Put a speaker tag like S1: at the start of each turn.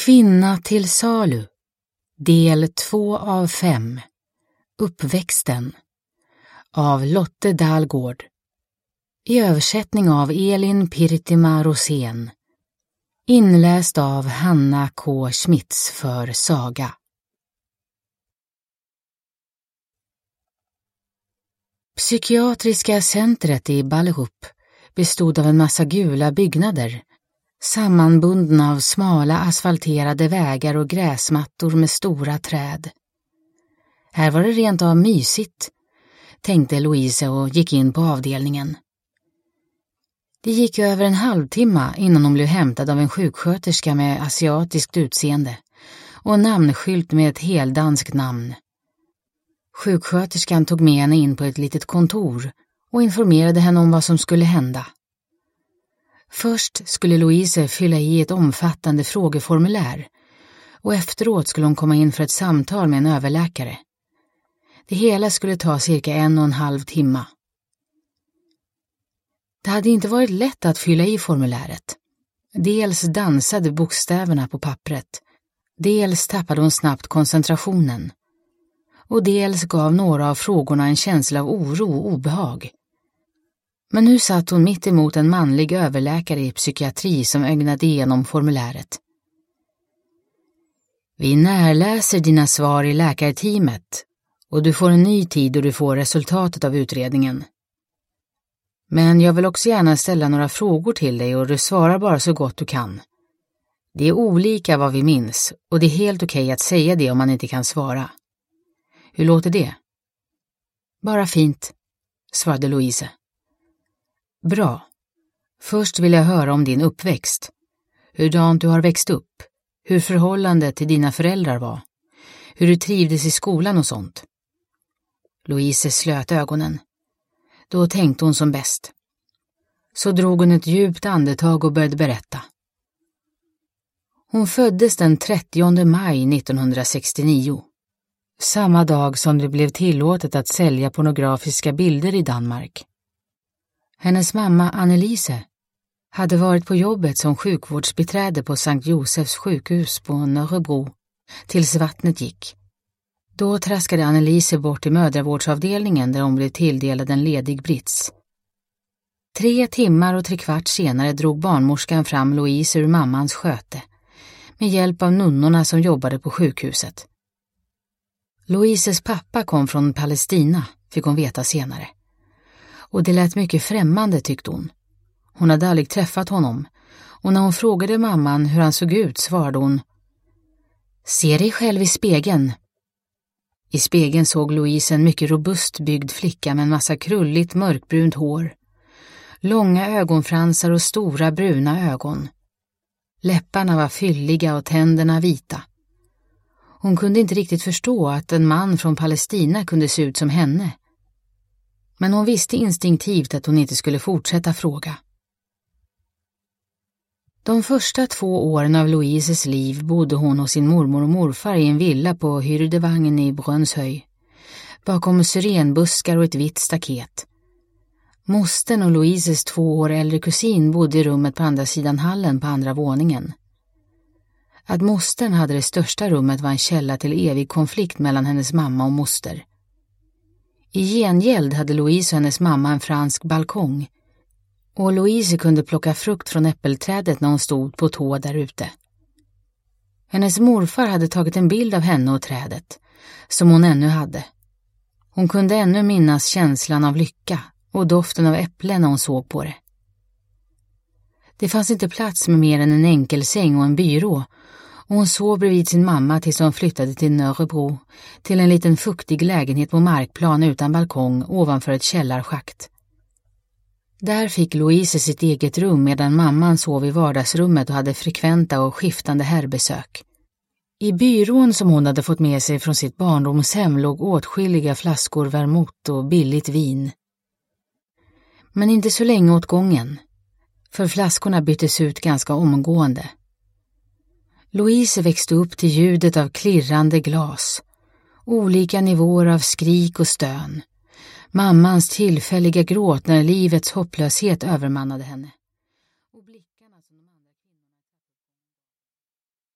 S1: Kvinna till salu. Del 2 av 5. Uppväxten. Av Lotte Dalgård. I översättning av Elin Pirttima Rosén. Inläst av Hanna K. Schmitz för Saga. Psykiatriska centret i Ballerup bestod av en massa gula byggnader, sammanbundna av smala asfalterade vägar och gräsmattor med stora träd. Här var det rent av mysigt, tänkte Louise och gick in på avdelningen. Det gick över en halvtimme innan hon blev hämtad av en sjuksköterska med asiatiskt utseende och en namnskylt med ett heldanskt namn. Sjuksköterskan tog med henne in på ett litet kontor och informerade henne om vad som skulle hända. Först skulle Louise fylla i ett omfattande frågeformulär och efteråt skulle hon komma in för ett samtal med en överläkare. Det hela skulle ta cirka 1,5 timmar. Det hade inte varit lätt att fylla i formuläret. Dels dansade bokstäverna på pappret, dels tappade hon snabbt koncentrationen och dels gav några av frågorna en känsla av oro och obehag. Men nu satt hon mitt emot en manlig överläkare i psykiatri som ögnade igenom formuläret. Vi närläser dina svar i läkarteamet och du får en ny tid då du får resultatet av utredningen. Men jag vill också gärna ställa några frågor till dig och du svarar bara så gott du kan. Det är olika vad vi minns och det är helt okej att säga det om man inte kan svara. Hur låter det? Bara fint, svarade Louise. Bra. Först vill jag höra om din uppväxt. Hurdant du har växt upp. Hur förhållandet till dina föräldrar var. Hur du trivdes i skolan och sånt. Louise slöt ögonen. Då tänkte hon som bäst. Så drog hon ett djupt andetag och började berätta. Hon föddes den 30 maj 1969. Samma dag som det blev tillåtet att sälja pornografiska bilder i Danmark. Hennes mamma Annelise hade varit på jobbet som sjukvårdsbiträde på Sankt Josefs sjukhus på Nörrebro tills vattnet gick. Då traskade Annelise bort till mödravårdsavdelningen där hon blev tilldelad en ledig brits. 3 timmar och 3/4 senare drog barnmorskan fram Louise ur mammans sköte med hjälp av nunnorna som jobbade på sjukhuset. Louises pappa kom från Palestina, fick hon veta senare. Och det lät mycket främmande tyckte hon. Hon hade aldrig träffat honom och när hon frågade mamman hur han såg ut svarade hon: Se dig själv i spegeln. I spegeln såg Louise en mycket robust byggd flicka med en massa krulligt mörkbrunt hår. Långa ögonfransar och stora bruna ögon. Läpparna var fylliga och tänderna vita. Hon kunde inte riktigt förstå att en man från Palestina kunde se ut som henne. Men hon visste instinktivt att hon inte skulle fortsätta fråga. De första 2 åren av Louises liv bodde hon hos sin mormor och morfar i en villa på Hyrdevangen i Brönshöj, bakom syrenbuskar och ett vitt staket. Mostern och Louises 2 år äldre kusin bodde i rummet på andra sidan hallen på andra våningen. Att mostern hade det största rummet var en källa till evig konflikt mellan hennes mamma och moster. I gengäld hade Louise och hennes mamma en fransk balkong och Louise kunde plocka frukt från äppelträdet när hon stod på tå där ute. Hennes morfar hade tagit en bild av henne och trädet, som hon ännu hade. Hon kunde ännu minnas känslan av lycka och doften av äpplen när hon såg på det. Det fanns inte plats med mer än en enkel säng och en byrå och hon sov bredvid sin mamma tills hon flyttade till Nörrebro, till en liten fuktig lägenhet på markplan utan balkong ovanför ett källarschakt. Där fick Louise sitt eget rum medan mamman sov i vardagsrummet och hade frekventa och skiftande herrbesök. I byrån som hon hade fått med sig från sitt barndomshem låg åtskilliga flaskor vermouth och billigt vin. Men inte så länge åt gången, för flaskorna byttes ut ganska omgående. Louise växte upp till ljudet av klirrande glas, olika nivåer av skrik och stön, mammans tillfälliga gråt när livets hopplöshet övermannade henne.